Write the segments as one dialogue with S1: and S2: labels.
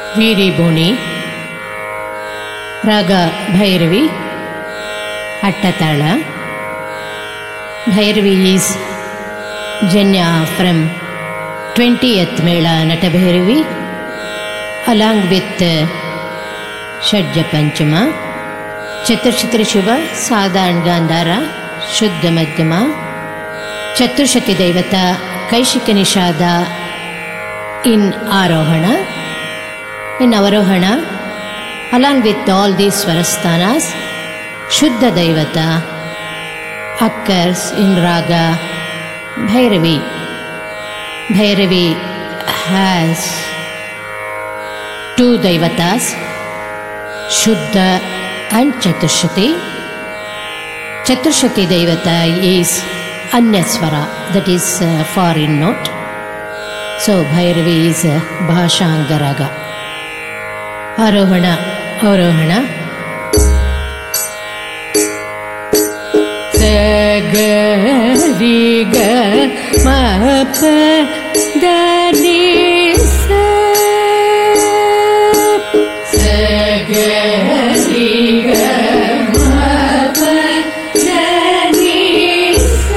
S1: ವೀರಿಬೋಣಿ raga Bhairavi Attatala. Bhairavi is janya from 20th mela Natabhairavi along with ಷಡ್ಜ ಪಂಚಮ ಚತುರ್ಶತಿ ಶುಭ ಸಾಧಾರಣ ಗಾಂಧಾರ ಶುದ್ಧ ಮಧ್ಯಮ ಚತುರ್ಶತಿ ದೈವತ ಕೈಶಿಕ ನಿಷಾದ ಇನ್ ಆರೋಹಣ. In Avarohana, along with all these Swarasthanas, Shuddha Daivata occurs in Raga Bhairavi. Bhairavi has two Daivatas, Shuddha and Chaturshati. Chaturshati Daivata is Anyaswara, that is foreign note. So Bhairavi is Bhashanga Raga. ಆರೋಹಣ ಅವರೋಹಣ. ಸ ಗ ರಿ ಗ ಮ ಪ ದ ನಿ ಸ. ಸ ಗ ರಿ ಗ ಮ ಪ ದ ನಿ ಸ.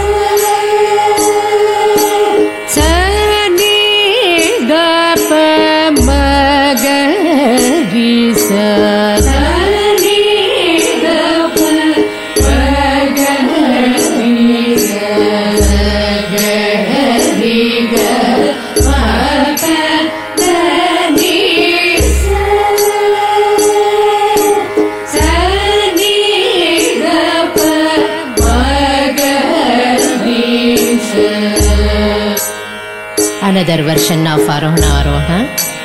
S1: ಸ ನಿ ದ ಪ ಮ ಗ ರಿ ಸ. ಸ ನಿ ದ ಪ ಮ ಗ ರಿ ಸ. ಸ ಗ ರಿ ಗ ಮ ಪ ದ ನಿ ಸ. ಸ ನಿ ದ ಪ ಮ ಗ ರಿ ಸ. Another version of Arohana Arohana.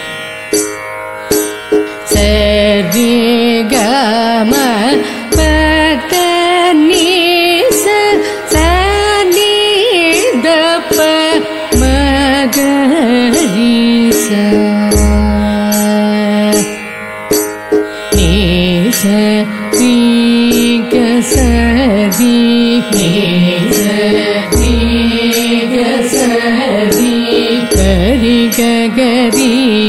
S1: Sa ri ga ma pa da ni sa. Sa ni da pa ma ga ri sa. Ni sa ri ga sa ri. Ni sa ri ga sa ri. Ga ri ga ga ri.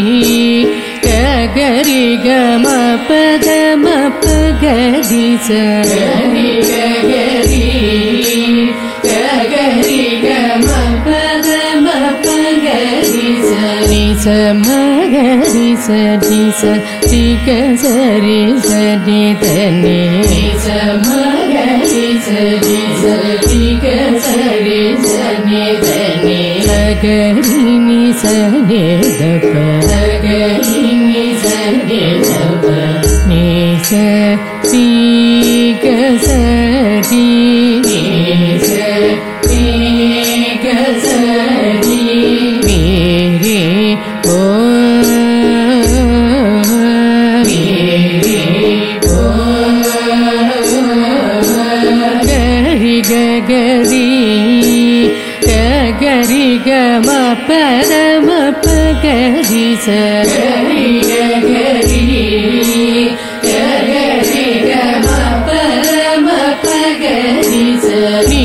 S1: Ga ri ga ma pa da ma pa ga ri sa. Ga ri ga ga ri. Ga ri ga ma pa da ma pa ga ri sa. Ni sa ma ga ri sa ni sa ri ga sa ri sa ni da ni. Ni sa ma ga ri sa ni sa ri ga sa ri sa ni da ni. Sa ga ri ni sa ni da pa. Sa ga ri ni sa ni da pa. Ni sa ri ga sa ri. Ni sa ri ga sa ri. Mi ri o. Mi ri o. Ga ri ga ga ri. Ga ri ga ma pa da ma pa ga ri sa. Ga ri ga ga ri. Ga ri ga ma pa da ma pa ga ri sa. Ni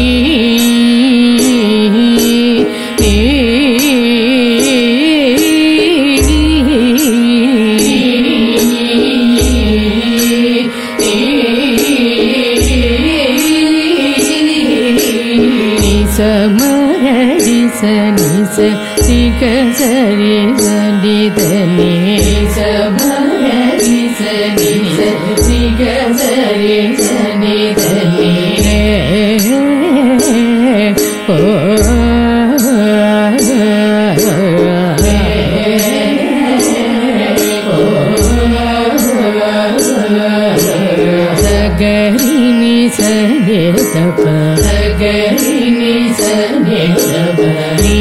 S1: sa ma ga ri sa ni sa ri ga sa ri sa ni da ni. Sa ma ga ri sa ni sa ri ga sa ri sa ni da ni. O sa ga ri ni sa ni da pa. Sa ga ri ni sa ni da pa. Ni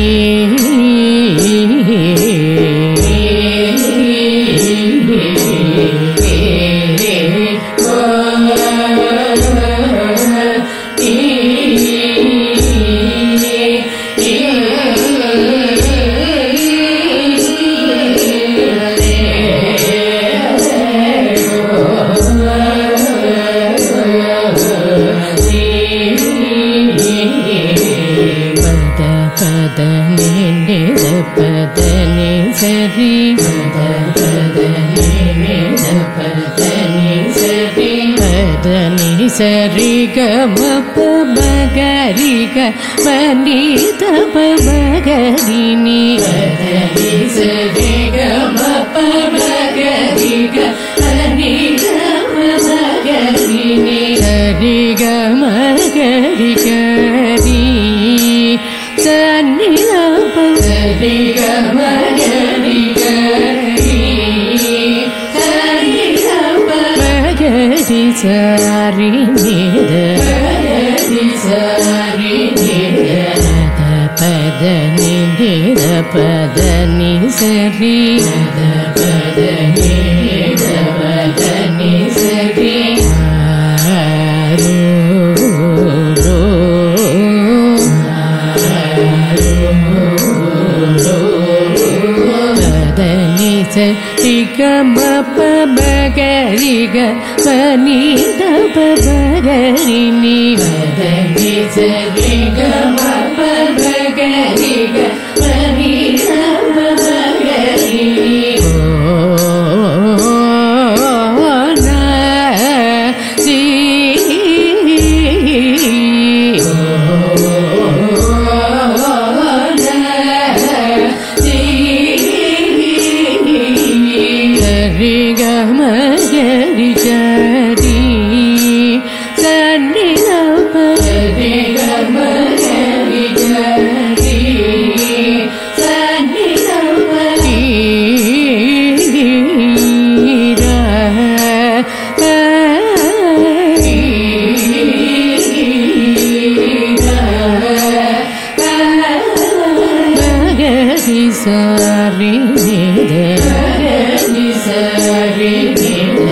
S1: ದ ನಿ ದ ಪ ದ ನಿ ಸ ರಿ the ಪ the பதனி சரி கமப மகரிக மனித பமகரினி பதனி சரி கமப மகரிக மனித பமகரினி சரி கமகரிகரி சன்னிதப சரி கமகரிகரி மகரி சாரி நித சாரி நித பதனி நித பதனி சரி பதனி நித பதனி சரி பதனி சரி கமப மகரிக மனித பமகரினி பதனி சரி கமப மகரிக மனித பமகரினி Sari nida, sari nida.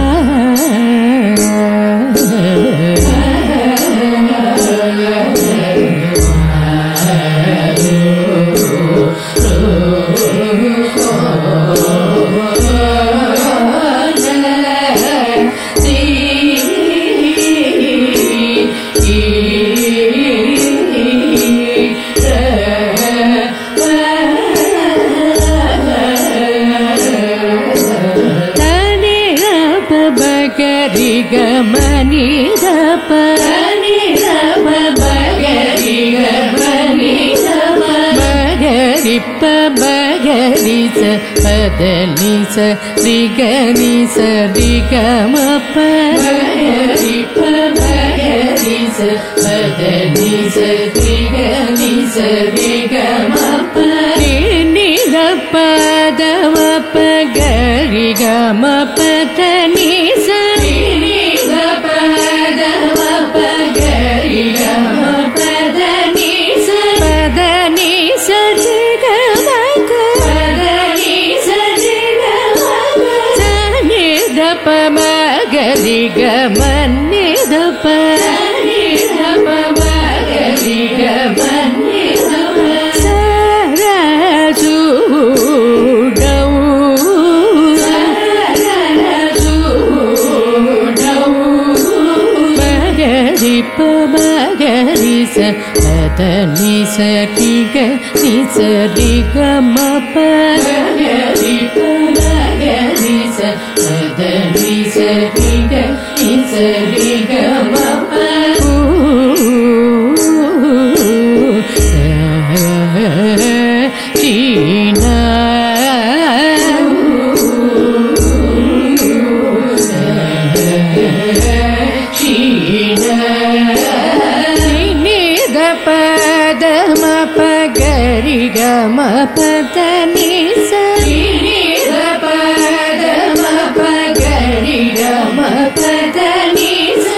S1: Mani dapa, mani dapa, bagari mani dapa, bagari pa bagari sa, padani sa, rigani sa, rigama pa, bagari pa bagari sa, padani sa, rigani sa, rigama pa, ni dapa dama pagari gama padani sa. Magari gamani dapa, magari gamani dapa, saraju dau, magari pa magari sa, padani sa tiga ni sa tiga mapa, magari pa magari sa. Padani sariga isariga mapa China China Ni da padama pagariga mapadani sa Ni da padama pagariga mapadani sa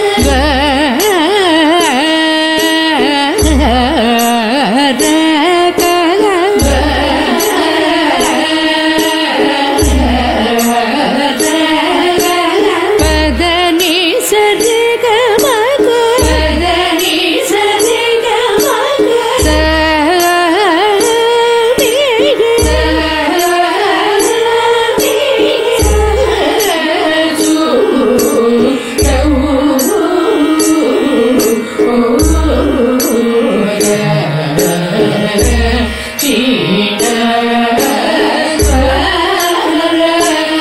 S1: China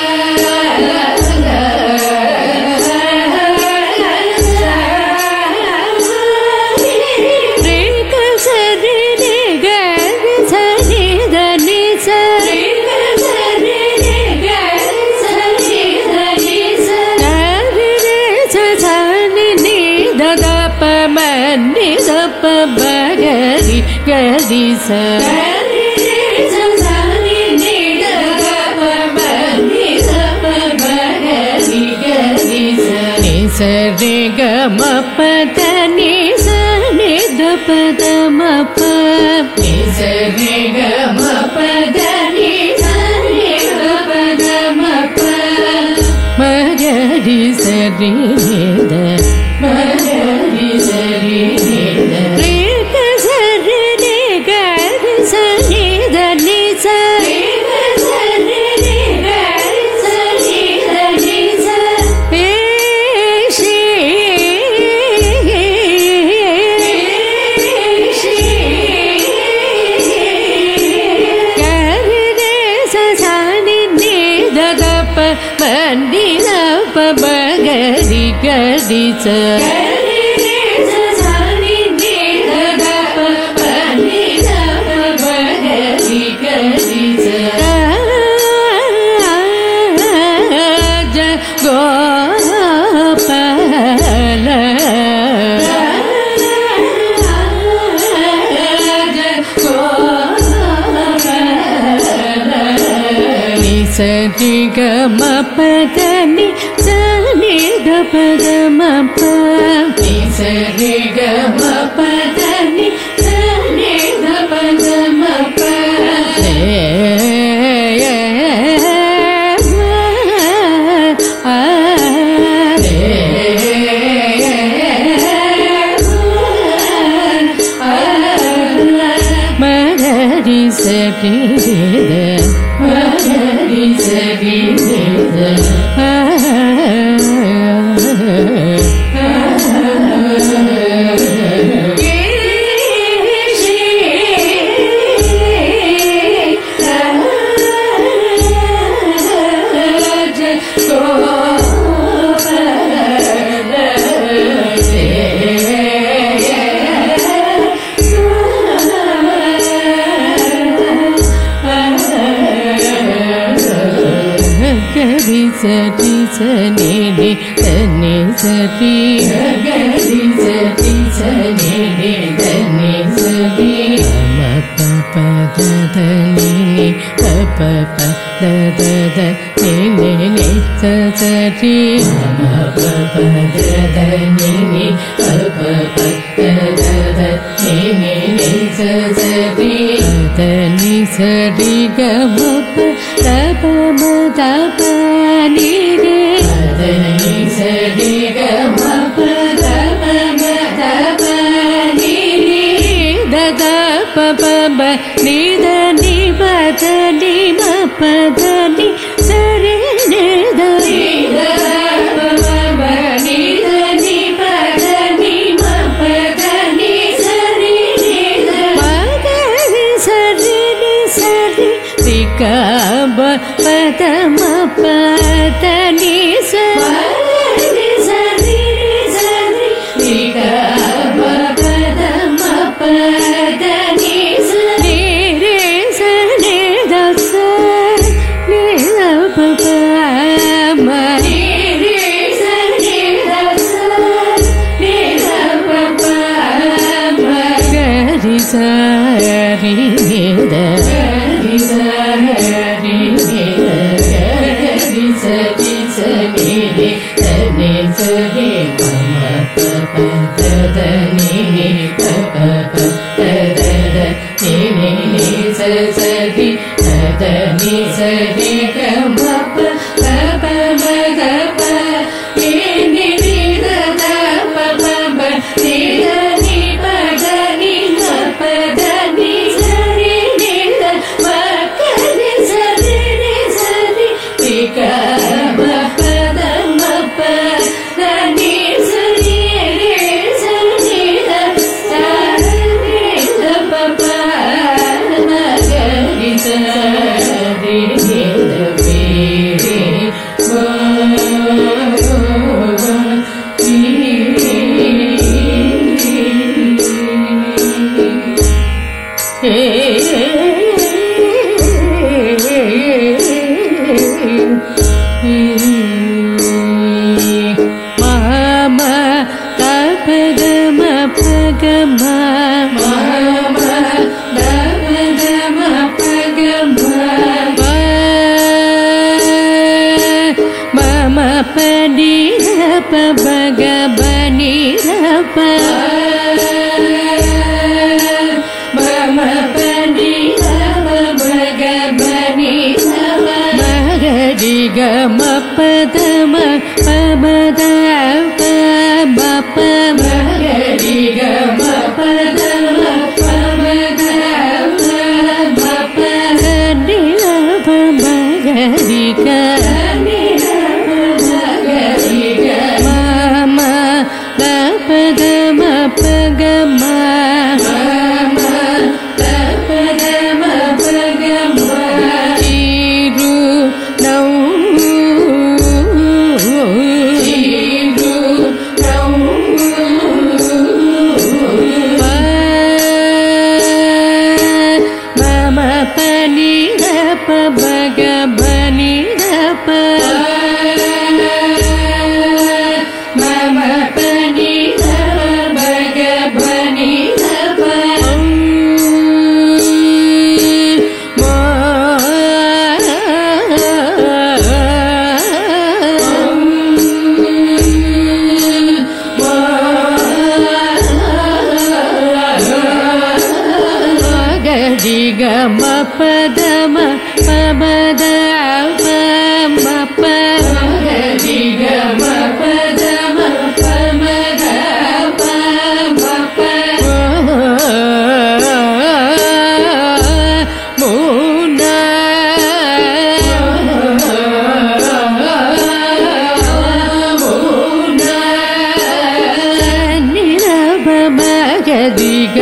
S1: gari gari sa Sare ga ma pa da ni sa ni da pa da ma pa ni sare ga ma pa da ni sa ni da pa da ma pa ma ga ri sa ri da ma ga ri sa ri da re ga sa ri ni ga ri sa ni da ni sa re ga sa ri ni ga ri sa ni da ni sa Mandira pa bagari gadi sa gadi sa sani ni da pa mandira pa bagari gadi sa ja go pala Sari ga ma pa da ni sa ni da pa da ma pa ni sari ga ma pa da ni sa ni da pa da ma pa ma ga ri sa ri da Sati sani ni tani sati gadi sati sani ni tani sati ma pa pa da da ni ni pa pa pa da da da ni ni ni sa sati ma pa pa da da ni ni pa pa pa da da da ni ni ni sa sati da ni sati ga ma pa da pa ma da pa ni re da ni sa ri ga ma pa da pa ma da pa ni re da da pa pa ba ni da ni pa da ni ma pa da ni sa re ne da ni da pa pa ba ni da ni pa da ni ma pa da ni sa re ne da ma ga ri sa re ni sa re ri ka ba pa da ma pa da ni sa ni sa ri ni sa ri ri ka ba pa da ma pa da ni sa ni re sa ni da sa ni da pa pa ma ni re sa ni da sa ni da pa pa ma ga ri sa ri ni da ri sa ri ni da ri sa ri sa ni ni da ni sa ri pa ma pa pa da da ni ni pa pa pa da da da ni ni ni sa sa ri da da ni sa ri ga ma pa da pa ma da pa ni ni ni da da pa pa ma ni da ni pa da ni ma pa da ni sa ri ni da ma ka ni sa ri ni sa ri ri ka ma pa da ma pa da ni sa ri ri sa ni da sa ri da pa pa ma ga ri sa ri ni da pi ri ma ma ma pa ga ma pa ga ma ப பக பனி ரப மம பனி ரப பக பனி ரப மகரி கம பதம பமத பம மகரி கம பதம பமத பம நிரப மகரி க பதம பகம பதம பகம சீரு நௌ சீரு நௌ மம பனி ரப பக பனி ரப மம பனி ரப பக பனி ரப மகரி கம பதம பமத பம மகரி கம பதம பமத பம முன முன நிரப மகரி க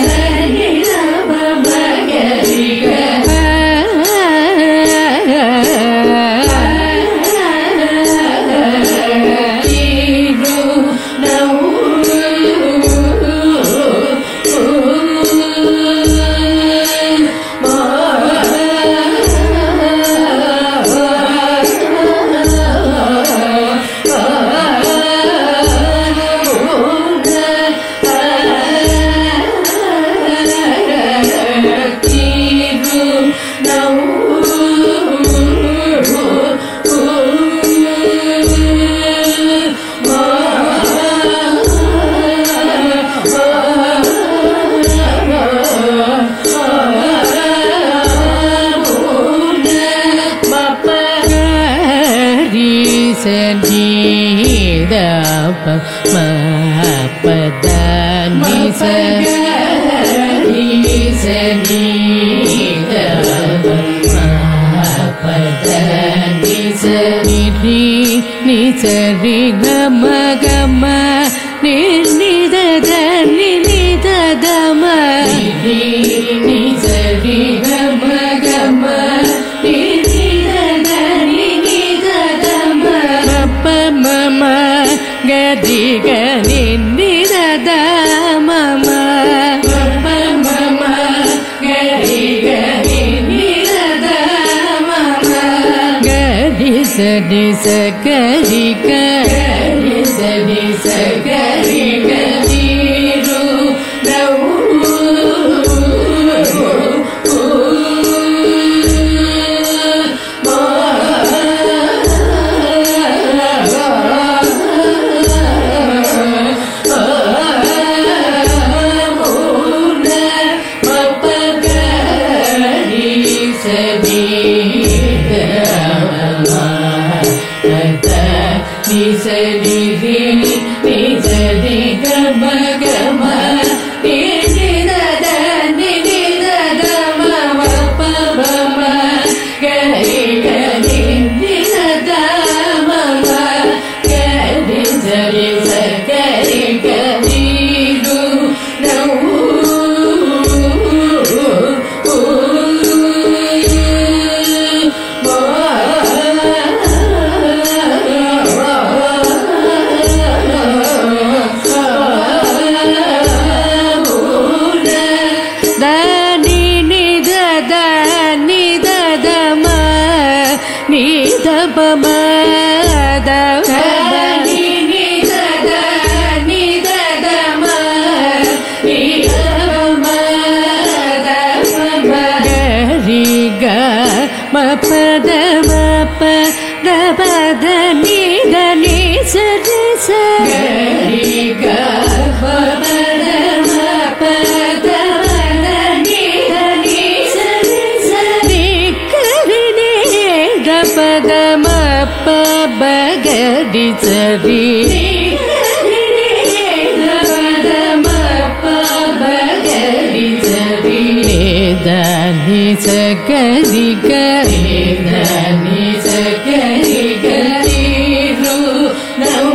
S1: நிசரி கம கம நிதத நிததம நிசரி கம கம நிதத நிததம ப மம கதி கனி நிதத மம ப மம கதி கனி நிதத மம கதி சதி சகரி கரி சதி சகரி கதிரு நௌ Bagadi sari bagadi sari dani sakari gari ru nau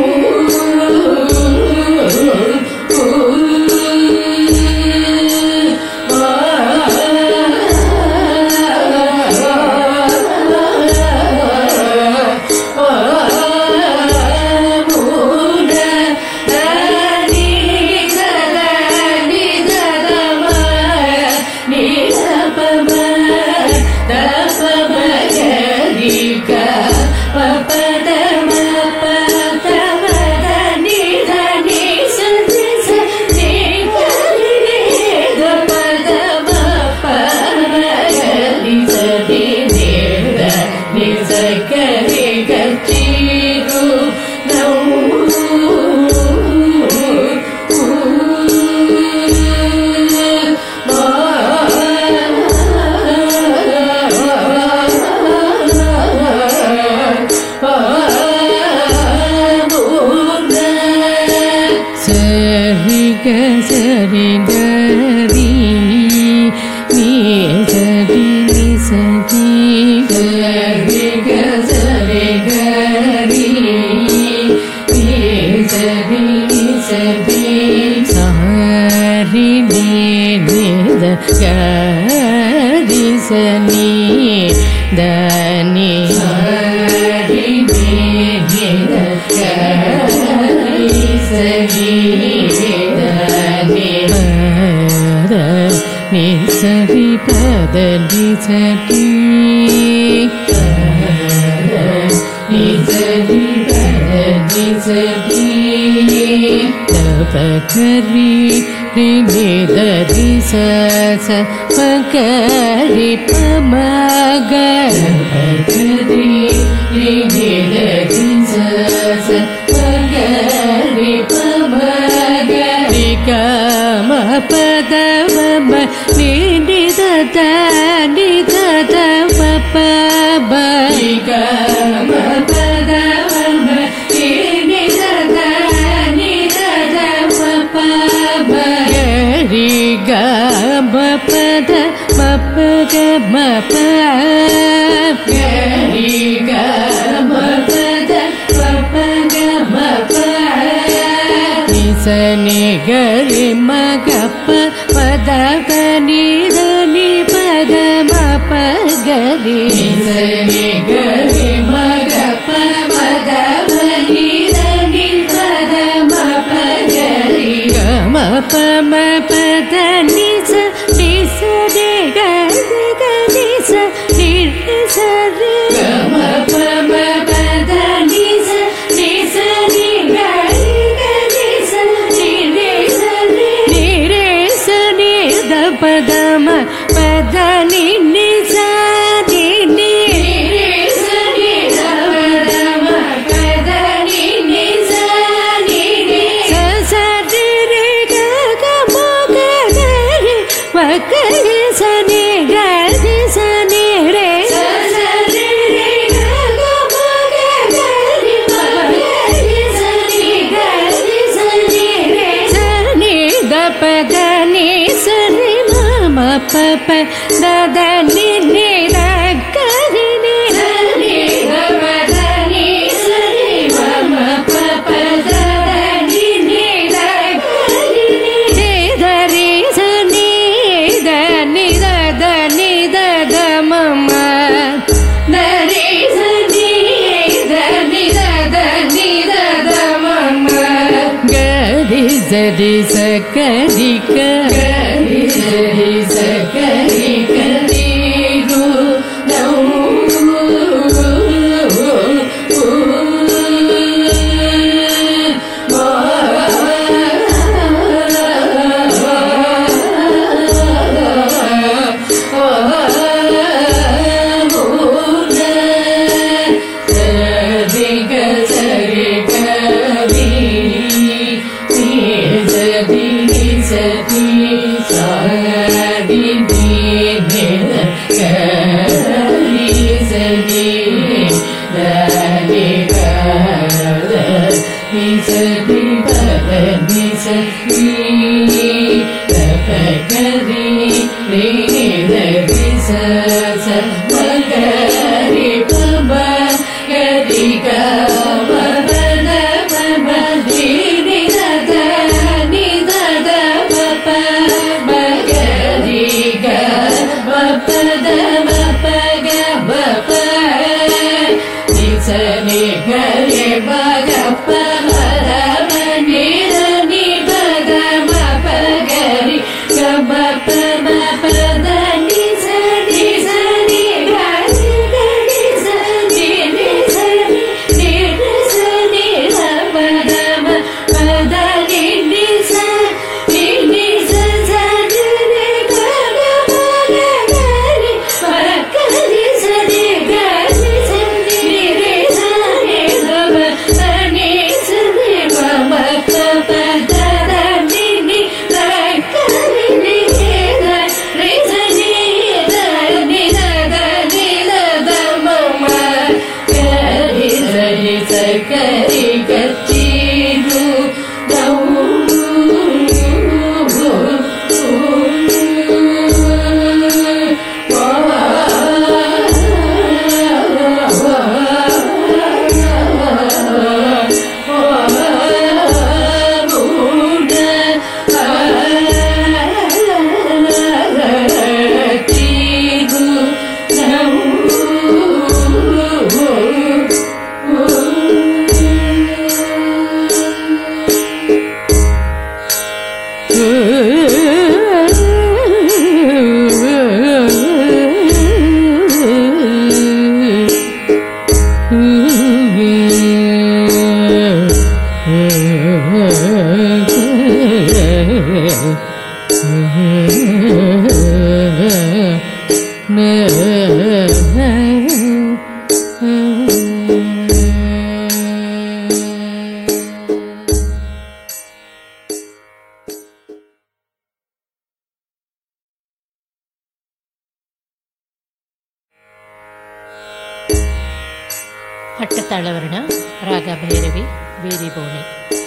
S1: Gari ಹಟ್ಟತಾಳವರ್ಣ ರಾಗ ಭೈರವಿ ಬೇರಿ ಬೋಣಿ.